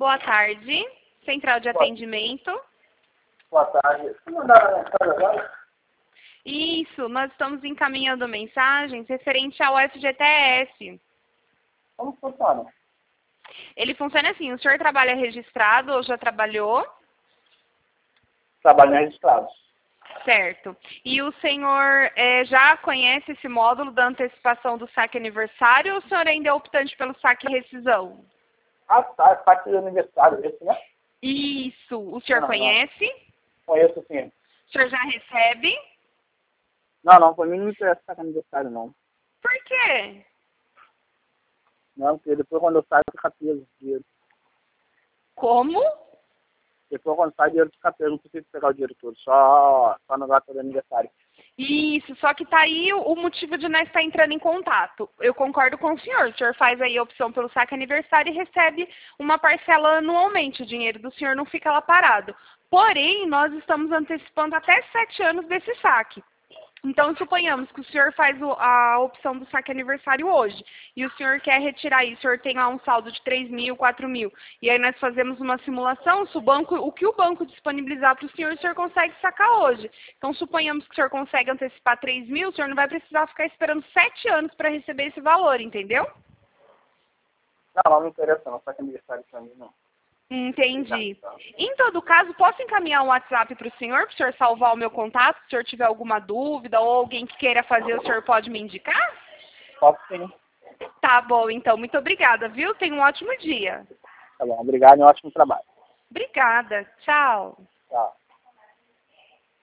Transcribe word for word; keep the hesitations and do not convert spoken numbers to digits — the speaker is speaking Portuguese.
Boa tarde. Central de Boa, atendimento. boa tarde. Você mandaram a mensagem agora? Isso, nós estamos encaminhando mensagens referente ao F G T S. Como funciona? Ele funciona assim, o senhor trabalha registrado ou já trabalhou? Trabalho registrado. Certo. E o senhor eh, já conhece esse módulo da antecipação do saque aniversário ou o senhor ainda é optante pelo saque e rescisão? Ah, tá. É parte do aniversário, esse, né? Isso. O senhor Não, conhece? não. Conheço, sim. O senhor já recebe? Não, não. Pra mim não interessa sacar aniversário, não. Por quê? Não, porque depois quando eu saio, fica preso. Dinheiro. Como? Depois quando sai, o dinheiro fica preso. Não preciso pegar o dinheiro todo. Só, só no gato do aniversário. Isso, só que tá aí o o motivo de nós estar entrando em contato. Eu concordo com o senhor. O senhor faz aí a opção pelo saque aniversário e recebe uma parcela anualmente. O dinheiro do senhor não fica lá parado. Porém, nós estamos antecipando até sete anos desse saque. Então, suponhamos que o senhor faz o- a opção do saque aniversário hoje e o senhor quer retirar isso, o senhor tem lá um saldo de três mil, quatro mil, e aí nós fazemos uma simulação, se o, banco, o que o banco disponibilizar para o senhor, o senhor consegue sacar hoje. Então, suponhamos que o senhor consegue antecipar três mil, o senhor não vai precisar ficar esperando sete anos para receber esse valor, entendeu? Não, não me interessa, não. Saca aniversário pra mim, não. Entendi. Em todo caso, posso encaminhar um WhatsApp para o senhor, para o senhor salvar o meu contato, se o senhor tiver alguma dúvida ou alguém que queira fazer, o senhor pode me indicar? Posso sim. Tá bom, então. Muito obrigada, viu? Tenha um ótimo dia. Tá bom. Obrigado e um ótimo trabalho. Obrigada. Tchau. Tchau.